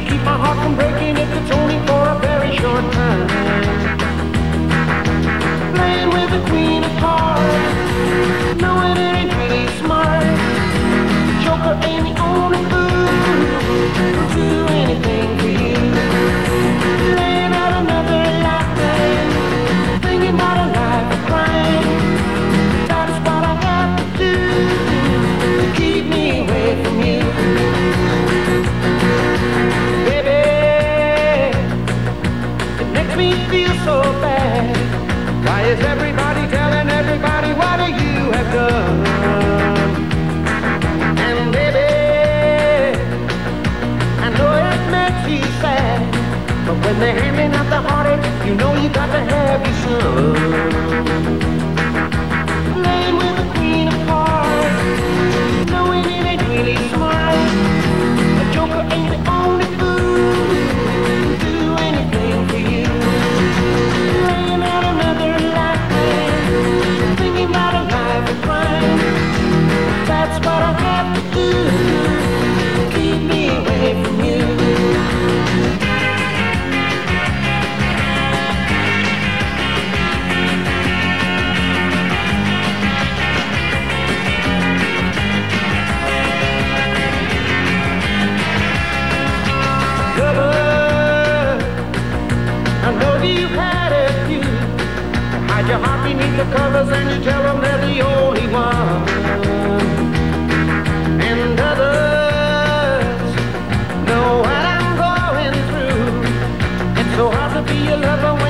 keep my heart from breaking if it's only for a very short time. Playing with the queen of hearts, knowing it ain't really smart. Joker ain't the only fool who'll do anything for you. Laying out another lifetime, thinking about a life of crime. That's what I have to do to keep me away from you. Baby, it makes me feel so bad. Why is everybody telling everybody what you have done? And baby, I know it makes you sad, but when they're handing out the heartache, you know you got to have your son. Playing with the queen of hearts, knowing it ain't really smart. A joker ain't the only fool who'll do anything for you. Laying out another lifetime, thinking about a life of crime. That's what I have to do to keep me away from you. I know you've had a few. Hide your heart beneath the covers and you tell them they're the only one. And others know what I'm going through. It's so hard to be a lover